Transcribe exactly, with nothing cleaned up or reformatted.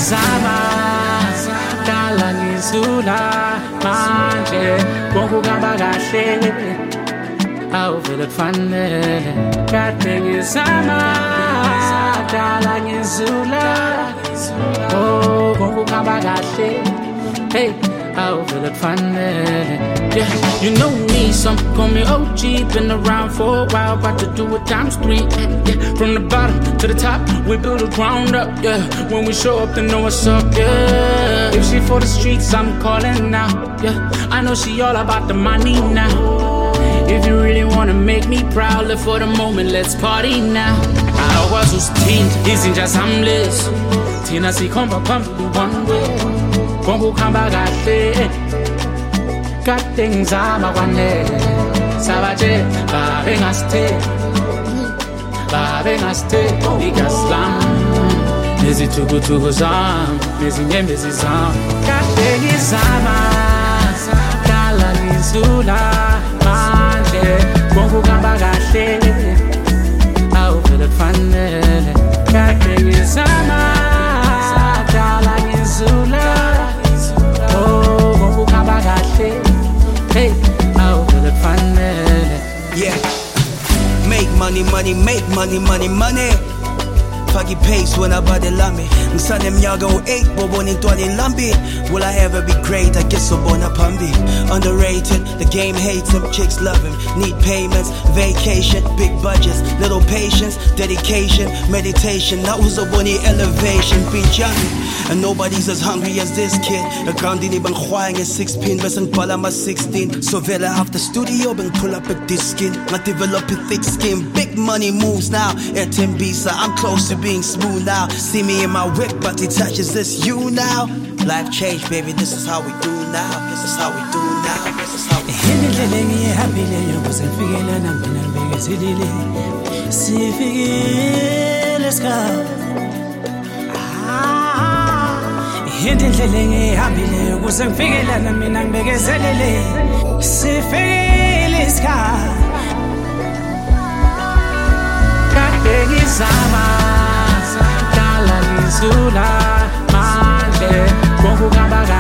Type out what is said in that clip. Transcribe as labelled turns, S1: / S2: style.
S1: ngizama dala ngizula manje konkuhamba kahle awuvele kufanele kade ngizama dala ngizula oh konkuhamba kahle hey awuvele kufanele. Yeah, you know me, some call me O G. Been around for a while, about to do it times three. Yeah, from the bottom to the top, we build a ground up. Yeah, when we show up, they know what's up. Yeah, if she for the streets, I'm calling now. Yeah, I know she all about the money now. If you really wanna make me proud, live for the moment, let's party now. I was who's teen, izinja samless. Tina si komba pump one way. Kongu kamba kahle. Got things I'm a one day. Savaje, babe ngaste, babe ngaste. Ika slam, nezi tugu tugu zam, nezi nyembezi zam. Got things I'm a dala nizula manje. Kongu kamba kahle, awuvele kufanele. Got things I'm a dala nizula. Oh, kongu kamba kahle. Hey, I'll look fun.
S2: Yeah, make money, money, make money, money, money. Fagi pace when I body lame. Msane mnyago eight, bobo ni twali lambi. Will I ever be great? I guess so bona pambi. Underrated, the game hates him, chicks love him. Need payments, vacation, big budgets, little patience, dedication, meditation. That was a bunny elevation, be young. And nobody's as hungry as this kid. A gandini bang huang at six pin, besang palama sixteen. So vela after studio, bang pull up a disc skin. I develop a thick skin, big money moves now. At Timbisa, I'm close to being smooth now. See me in my whip, but it touches this you now. Life change, baby, this is how we do now. This is how we do now. This is how we do now.
S3: Hindindlele ngihambile ukuze ngifikele na mina ngibekezelele sifikile isikhathi
S1: kade ngizama dala ngizula manje konkuhamba